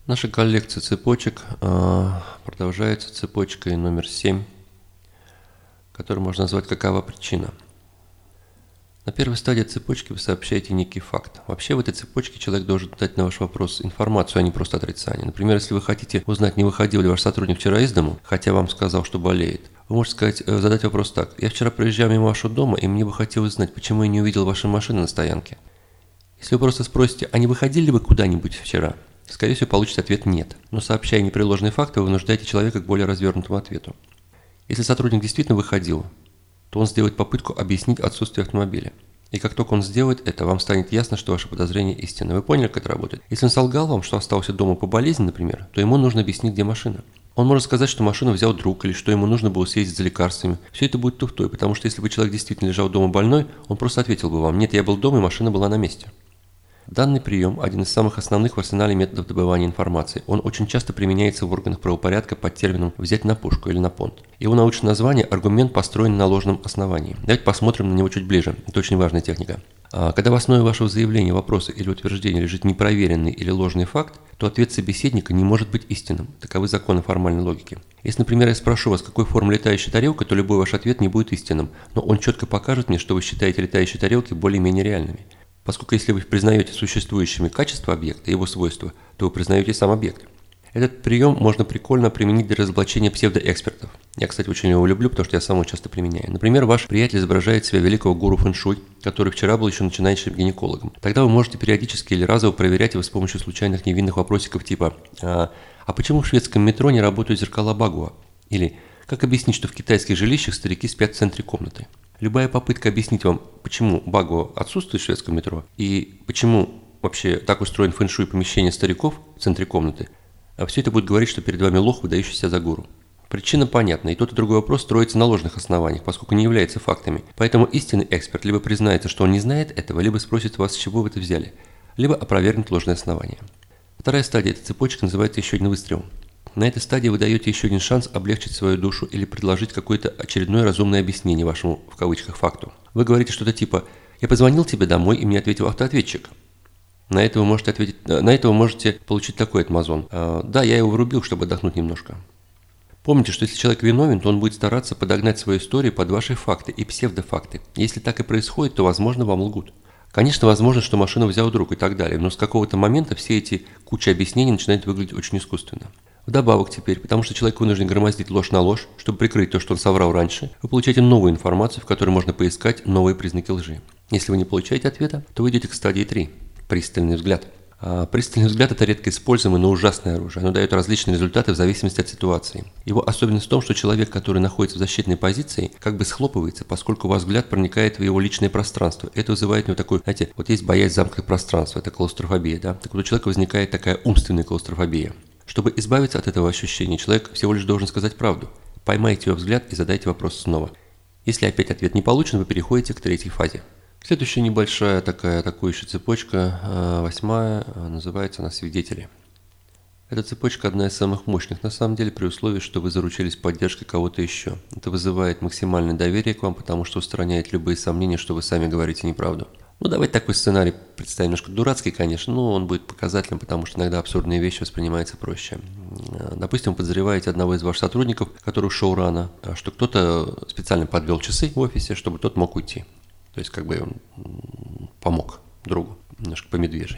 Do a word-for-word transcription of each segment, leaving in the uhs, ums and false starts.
Наша коллекция цепочек э, продолжается цепочкой номер семь, которую можно назвать «Какова причина?». На первой стадии цепочки вы сообщаете некий факт. Вообще в этой цепочке человек должен дать на ваш вопрос информацию, а не просто отрицание. Например, если вы хотите узнать, не выходил ли ваш сотрудник вчера из дому, хотя вам сказал, что болеет, вы можете сказать, задать вопрос так. «Я вчера проезжал мимо вашего дома, и мне бы хотелось знать, почему я не увидел вашей машины на стоянке». Если вы просто спросите, а не выходили ли вы куда-нибудь вчера, скорее всего, получите ответ «нет». Но сообщая непреложные факты, вы вынуждаете человека к более развернутому ответу. Если сотрудник действительно выходил, то он сделает попытку объяснить отсутствие автомобиля. И как только он сделает это, вам станет ясно, что ваше подозрение истинно. Вы поняли, как это работает? Если он солгал вам, что остался дома по болезни, например, то ему нужно объяснить, где машина. Он может сказать, что машину взял друг, или что ему нужно было съездить за лекарствами. Все это будет туфтой, потому что если бы человек действительно лежал дома больной, он просто ответил бы вам: «Нет, я был дома, и машина была на месте». Данный прием – один из самых основных в арсенале методов добывания информации. Он очень часто применяется в органах правопорядка под термином «взять на пушку» или «на понт». Его научное название – аргумент, построенный на ложном основании. Давайте посмотрим на него чуть ближе. Это очень важная техника. Когда в основе вашего заявления, вопроса или утверждения лежит непроверенный или ложный факт, то ответ собеседника не может быть истинным. Таковы законы формальной логики. Если, например, я спрошу вас, какой формы летающая тарелка, то любой ваш ответ не будет истинным, но он четко покажет мне, что вы считаете летающие тарелки более-менее реальными. Поскольку если вы признаете существующими качества объекта и его свойства, то вы признаете сам объект. Этот прием можно прикольно применить для разоблачения псевдоэкспертов. Я, кстати, очень его люблю, потому что я сам его часто применяю. Например, ваш приятель изображает себя великого гуру фэн-шуй, который вчера был еще начинающим гинекологом. Тогда вы можете периодически или разово проверять его с помощью случайных невинных вопросиков типа «А, а почему в шведском метро не работают зеркала Багуа?» Или «Как объяснить, что в китайских жилищах старики спят в центре комнаты?» Любая попытка объяснить вам, почему Багуа отсутствует в шведском метро и почему вообще так устроен фэн-шуй помещения стариков в центре комнаты, а все это будет говорить, что перед вами лох, выдающийся за гуру. Причина понятна, и тот и другой вопрос строится на ложных основаниях, поскольку не является фактами. Поэтому истинный эксперт либо признается, что он не знает этого, либо спросит вас, с чего вы это взяли, либо опровергнет ложные основания. Вторая стадия этой цепочки называется еще один выстрел. На этой стадии вы даете еще один шанс облегчить свою душу или предложить какое-то очередное разумное объяснение вашему, в кавычках, факту. Вы говорите что-то типа «Я позвонил тебе домой, и мне ответил автоответчик». На это вы можете, ответить, на это вы можете получить такой отмазон. «Да, я его врубил, чтобы отдохнуть немножко». Помните, что если человек виновен, то он будет стараться подогнать свою историю под ваши факты и псевдофакты. Если так и происходит, то, возможно, вам лгут. Конечно, возможно, что машину взял друг и так далее, но с какого-то момента все эти куча объяснений начинают выглядеть очень искусственно. Вдобавок теперь, потому что человек вынужден громоздить ложь на ложь, чтобы прикрыть то, что он соврал раньше, вы получаете новую информацию, в которой можно поискать новые признаки лжи. Если вы не получаете ответа, то вы идете к стадии три – пристальный взгляд. А пристальный взгляд – это редко используемое, но ужасное оружие. Оно дает различные результаты в зависимости от ситуации. Его особенность в том, что человек, который находится в защитной позиции, как бы схлопывается, поскольку ваш взгляд проникает в его личное пространство. Это вызывает у него такой, знаете, вот есть боязнь замкнутых пространств, это клаустрофобия, да? Так вот у человека возникает такая умственная клаустрофобия. Чтобы избавиться от этого ощущения, человек всего лишь должен сказать правду. Поймайте его взгляд и задайте вопрос снова. Если опять ответ не получен, вы переходите к третьей фазе. Следующая небольшая такая атакующая цепочка, восьмая, называется она «Свидетели». Эта цепочка одна из самых мощных, на самом деле, при условии, что вы заручились поддержкой кого-то еще. Это вызывает максимальное доверие к вам, потому что устраняет любые сомнения, что вы сами говорите неправду. Ну, давайте такой сценарий представим, немножко дурацкий, конечно, но он будет показательным, потому что иногда абсурдные вещи воспринимаются проще. Допустим, вы подозреваете одного из ваших сотрудников, который ушел рано, что кто-то специально подвел часы в офисе, чтобы тот мог уйти. То есть, как бы он помог другу, немножко по медвежьей.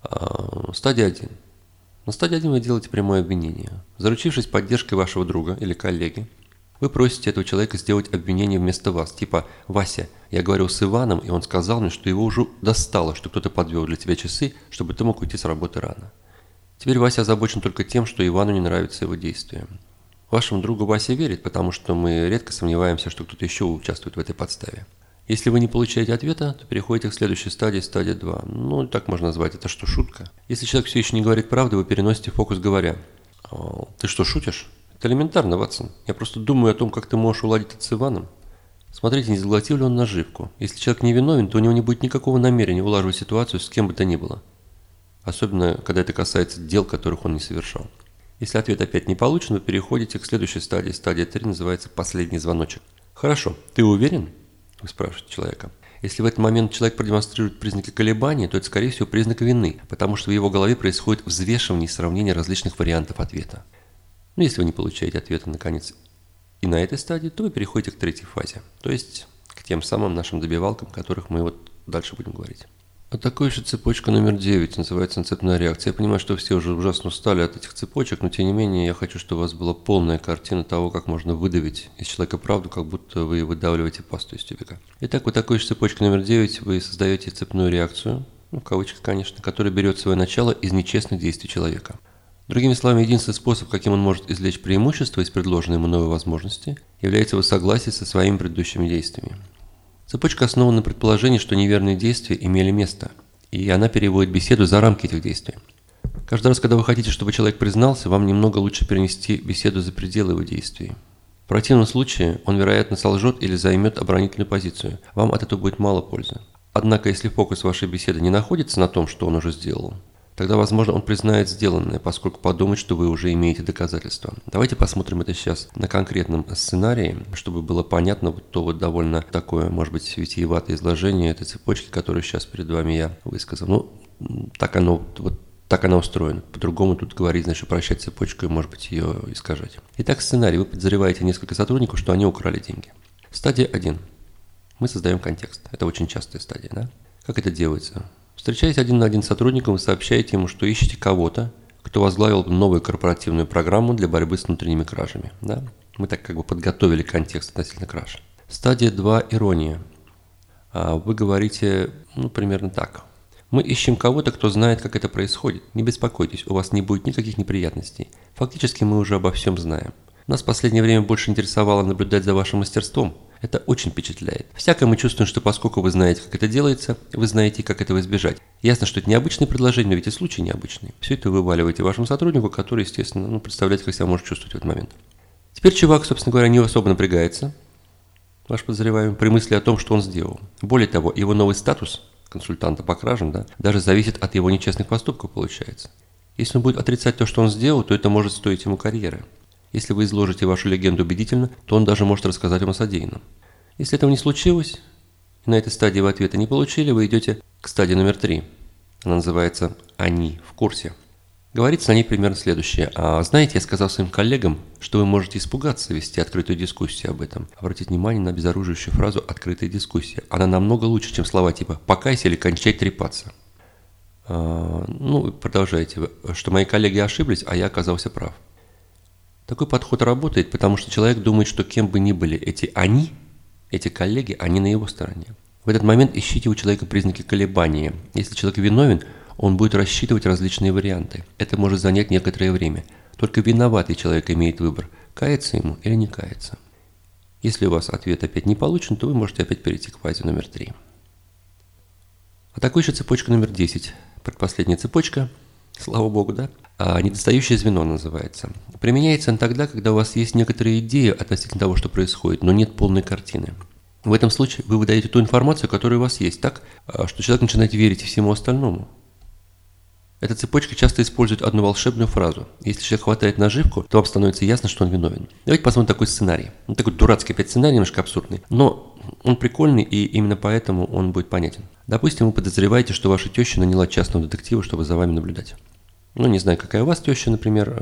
Стадия один. На стадии один вы делаете прямое обвинение. Заручившись поддержкой вашего друга или коллеги, вы просите этого человека сделать обвинение вместо вас. Типа: «Вася, я говорил с Иваном, и он сказал мне, что его уже достало, что кто-то подвел для тебя часы, чтобы ты мог уйти с работы рано». Теперь Вася озабочен только тем, что Ивану не нравится его действия. Вашему другу Вася верит, потому что мы редко сомневаемся, что кто-то еще участвует в этой подставе. Если вы не получаете ответа, то переходите к следующей стадии, стадия два. Ну, так можно назвать, это что, шутка? Если человек все еще не говорит правды, вы переносите фокус, говоря: «Ты что, шутишь? Это элементарно, Ватсон. Я просто думаю о том, как ты можешь уладить это с Иваном. Смотрите, не заглотил ли он наживку. Если человек не виновен, то у него не будет никакого намерения улаживать ситуацию с кем бы то ни было. Особенно, когда это касается дел, которых он не совершал». Если ответ опять не получен, вы переходите к следующей стадии. Стадия три называется «Последний звоночек». «Хорошо, ты уверен?» – вы спрашиваете человека. Если в этот момент человек продемонстрирует признаки колебания, то это, скорее всего, признак вины, потому что в его голове происходит взвешивание и сравнение различных вариантов ответа. Но если вы не получаете ответа, наконец, и на этой стадии, то вы переходите к третьей фазе, то есть к тем самым нашим добивалкам, о которых мы вот дальше будем говорить. Атакующая цепочка номер девять называется цепная реакция. Я понимаю, что все уже ужасно устали от этих цепочек, но тем не менее я хочу, чтобы у вас была полная картина того, как можно выдавить из человека правду, как будто вы выдавливаете пасту из тюбика. Итак, в атакующей цепочке номер девять вы создаете цепную реакцию, ну, в кавычках, конечно, которая берет свое начало из нечестных действий человека. Другими словами, единственный способ, каким он может извлечь преимущество из предложенной ему новой возможности, является его согласие со своими предыдущими действиями. Цепочка основана на предположении, что неверные действия имели место, и она переводит беседу за рамки этих действий. Каждый раз, когда вы хотите, чтобы человек признался, вам немного лучше перенести беседу за пределы его действий. В противном случае он, вероятно, солжет или займет оборонительную позицию. Вам от этого будет мало пользы. Однако, если фокус вашей беседы не находится на том, что он уже сделал, тогда, возможно, он признает сделанное, поскольку подумает, что вы уже имеете доказательства. Давайте посмотрим это сейчас на конкретном сценарии, чтобы было понятно вот то вот довольно такое, может быть, витиеватое изложение этой цепочки, которую сейчас перед вами я высказал. Ну, так оно, вот так она устроена. По-другому тут говорить, значит, упрощать цепочку и, может быть, ее искажать. Итак, сценарий. Вы подозреваете несколько сотрудников, что они украли деньги. Стадия один. Мы создаем контекст. Это очень частая стадия, да? Как это делается? Встречаясь один на один с сотрудником, вы сообщаете ему, что ищете кого-то, кто возглавил новую корпоративную программу для борьбы с внутренними кражами. Да? Мы так как бы подготовили контекст относительно краж. Стадия два. Ирония. Вы говорите, ну, примерно так. Мы ищем кого-то, кто знает, как это происходит. Не беспокойтесь, у вас не будет никаких неприятностей. Фактически мы уже обо всем знаем. Нас в последнее время больше интересовало наблюдать за вашим мастерством. Это очень впечатляет. Всякое мы чувствуем, что поскольку вы знаете, как это делается, вы знаете, как этого избежать. Ясно, что это необычное предложение, но ведь и случай необычный. Все это вы вываливаете вашему сотруднику, который, естественно, ну, представляете, как себя может чувствовать в этот момент. Теперь чувак, собственно говоря, не особо напрягается, ваш подозреваемый, при мысли о том, что он сделал. Более того, его новый статус консультанта по кражам, да, даже зависит от его нечестных поступков, получается. Если он будет отрицать то, что он сделал, то это может стоить ему карьеры. Если вы изложите вашу легенду убедительно, то он даже может рассказать вам о содеянном. Если этого не случилось, и на этой стадии вы ответа не получили, вы идете к стадии номер три. Она называется «Они в курсе». Говорится на ней примерно следующее. А, знаете, я сказал своим коллегам, что вы можете испугаться вести открытую дискуссию об этом. Обратите внимание на обезоруживающую фразу «открытая дискуссия». Она намного лучше, чем слова типа «покайся» или «кончай трепаться». А, ну, продолжайте. Что мои коллеги ошиблись, а я оказался прав. Такой подход работает, потому что человек думает, что кем бы ни были эти «они», эти коллеги, они на его стороне. В этот момент ищите у человека признаки колебания. Если человек виновен, он будет рассчитывать различные варианты. Это может занять некоторое время. Только виноватый человек имеет выбор, каяться ему или не каяться. Если у вас ответ опять не получен, то вы можете опять перейти к фазе номер три. Атакующая цепочка номер десять. Предпоследняя цепочка, слава богу, да? А недостающее звено называется. Применяется он тогда, когда у вас есть некоторые идеи относительно того, что происходит, но нет полной картины. В этом случае вы выдаете ту информацию, которая у вас есть, так, что человек начинает верить всему остальному. Эта цепочка часто использует одну волшебную фразу. Если человек хватает наживку, то вам становится ясно, что он виновен. Давайте посмотрим такой сценарий. Ну, такой дурацкий опять сценарий, немножко абсурдный, но он прикольный, и именно поэтому он будет понятен. Допустим, вы подозреваете, что ваша теща наняла частного детектива, чтобы за вами наблюдать. Ну, не знаю, какая у вас теща, например.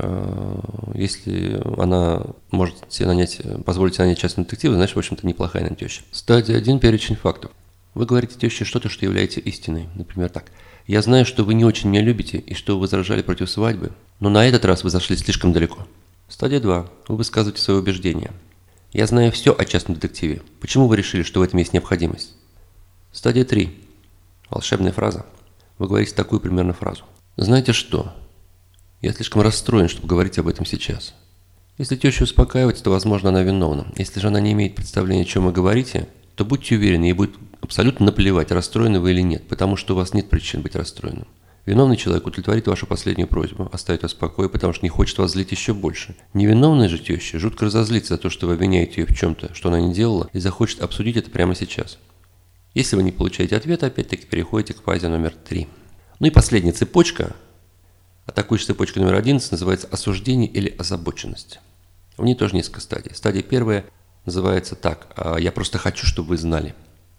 Если она может себе нанять, позволить себе нанять частного детектива, значит, в общем-то, неплохая она теща. Стадия один. Перечень фактов. Вы говорите теще что-то, что является истиной. Например, так. Я знаю, что вы не очень меня любите и что вы возражали против свадьбы, но на этот раз вы зашли слишком далеко. Стадия два. Вы высказываете свои убеждения. Я знаю все о частном детективе. Почему вы решили, что в этом есть необходимость? Стадия три. Волшебная фраза. Вы говорите такую примерно фразу. Знаете что? Я слишком расстроен, чтобы говорить об этом сейчас. Если теща успокаивается, то, возможно, она виновна. Если же она не имеет представления, о чем вы говорите, то будьте уверены, ей будет абсолютно наплевать, расстроены вы или нет, потому что у вас нет причин быть расстроенным. Виновный человек удовлетворит вашу последнюю просьбу, оставит вас в покое, потому что не хочет вас злить еще больше. Невиновная же теща жутко разозлится за то, что вы обвиняете ее в чем-то, что она не делала, и захочет обсудить это прямо сейчас. Если вы не получаете ответа, опять-таки переходите к фазе номер три. Ну и последняя цепочка, атакующая цепочка номер одиннадцать, называется осуждение или озабоченность. В ней тоже несколько стадий. Стадия первая называется так: «Я просто хочу, чтобы вы знали».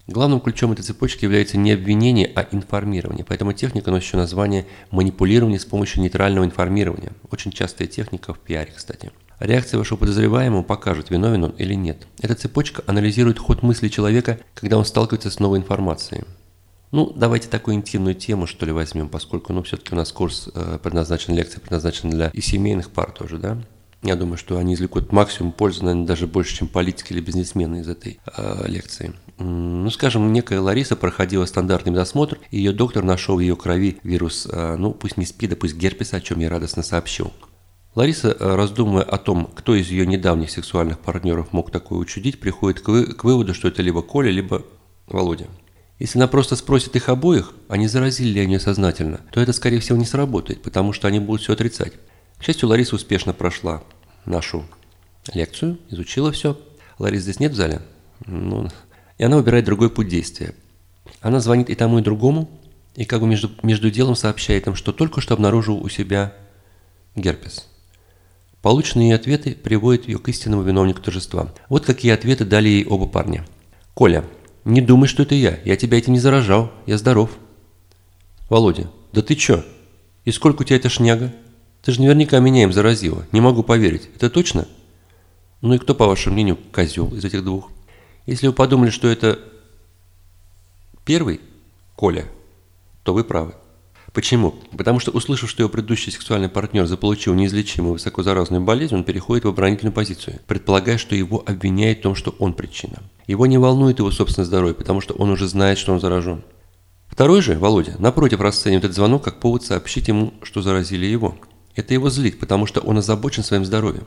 Главным ключом этой цепочки является не обвинение, а информирование. Поэтому техника носит еще название манипулирование с помощью нейтрального информирования. Очень частая техника в пиаре, кстати. Реакция вашего подозреваемого покажет, виновен он или нет. Эта цепочка анализирует ход мысли человека, когда он сталкивается с новой информацией. Ну, давайте такую интимную тему, что ли, возьмем, поскольку, ну, все-таки у нас курс э, предназначен, лекция предназначена для и семейных пар тоже, да? Я думаю, что они извлекут максимум пользы, наверное, даже больше, чем политики или бизнесмены из этой э, лекции. Ну, скажем, некая Лариса проходила стандартный медосмотр, и ее доктор нашел в ее крови вирус, э, ну, пусть не СПИДа, пусть герпеса, о чем я радостно сообщил. Лариса, раздумывая о том, кто из ее недавних сексуальных партнеров мог такое учудить, приходит к, вы, к выводу, что это либо Коля, либо Володя. Если она просто спросит их обоих, а не заразили ли они сознательно, то это, скорее всего, не сработает, потому что они будут все отрицать. К счастью, Лариса успешно прошла нашу лекцию, изучила все. Ларисы здесь нет в зале? Ну, и она выбирает другой путь действия. Она звонит и тому, и другому, и как бы между, между делом сообщает им, что только что обнаружил у себя герпес. Полученные ей ответы приводят ее к истинному виновнику торжества. Вот какие ответы дали ей оба парня. Коля: не думай, что это я, я тебя этим не заражал, я здоров. Володя: да ты чё? И сколько у тебя эта шняга? Ты же наверняка меня им заразила, не могу поверить. Это точно? Ну и кто, по вашему мнению, козел из этих двух? Если вы подумали, что это первый, Коля, то вы правы. Почему? Потому что, услышав, что его предыдущий сексуальный партнер заполучил неизлечимую высокозаразную болезнь, он переходит в оборонительную позицию, предполагая, что его обвиняют в том, что он причина. Его не волнует его собственное здоровье, потому что он уже знает, что он заражен. Второй же, Володя, напротив, расценивает этот звонок как повод сообщить ему, что заразили его. Это его злит, потому что он озабочен своим здоровьем.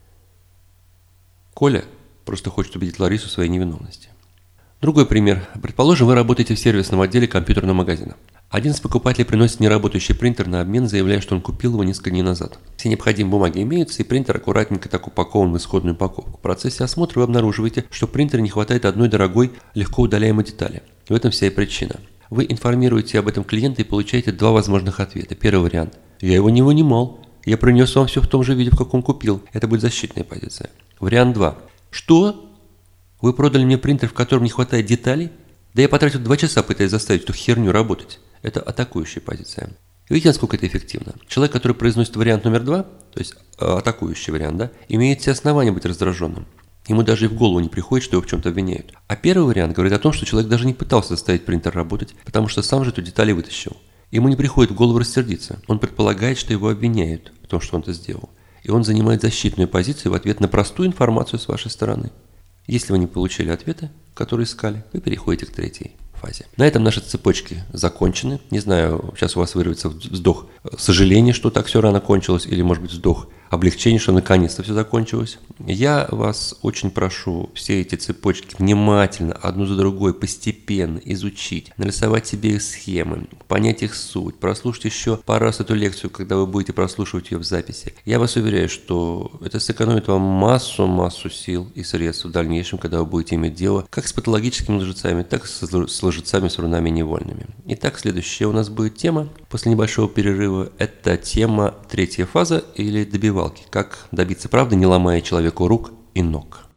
Коля просто хочет убедить Ларису в своей невиновности. Другой пример. Предположим, вы работаете в сервисном отделе компьютерного магазина. Один из покупателей приносит неработающий принтер на обмен, заявляя, что он купил его несколько дней назад. Все необходимые бумаги имеются, и принтер аккуратненько так упакован в исходную упаковку. В процессе осмотра вы обнаруживаете, что в принтере не хватает одной дорогой, легко удаляемой детали. В этом вся и причина. Вы информируете об этом клиента и получаете два возможных ответа. Первый вариант: я его не вынимал, я принес вам все в том же виде, в каком купил. Это будет защитная позиция. Вариант два. Что? Вы продали мне принтер, в котором не хватает деталей? Да я потратил два часа, пытаясь заставить эту херню работать. Это атакующая позиция. Видите, насколько это эффективно? Человек, который произносит вариант номер два, то есть атакующий вариант, да, имеет все основания быть раздраженным. Ему даже и в голову не приходит, что его в чем-то обвиняют. А первый вариант говорит о том, что человек даже не пытался заставить принтер работать, потому что сам же эту деталь вытащил. Ему не приходит в голову рассердиться. Он предполагает, что его обвиняют в том, что он это сделал. И он занимает защитную позицию в ответ на простую информацию с вашей стороны. Если вы не получили ответы, которые искали, вы переходите к третьей фазе. На этом наши цепочки закончены. Не знаю, сейчас у вас вырвется вздох сожаления, что так все рано кончилось, или, может быть, вздох облегчения, что наконец-то все закончилось. Я вас очень прошу все эти цепочки внимательно, одну за другой, постепенно изучить, нарисовать себе их схемы, понять их суть, прослушать еще пару раз эту лекцию, когда вы будете прослушивать ее в записи. Я вас уверяю, что это сэкономит вам массу-массу сил и средств в дальнейшем, когда вы будете иметь дело как с патологическими лжецами, так и с лжецами с рунами невольными. Итак, следующая у нас будет тема, после небольшого перерыва, это тема третья фаза или добивалки. Как добиться правды, не ломая человеку рук и ног.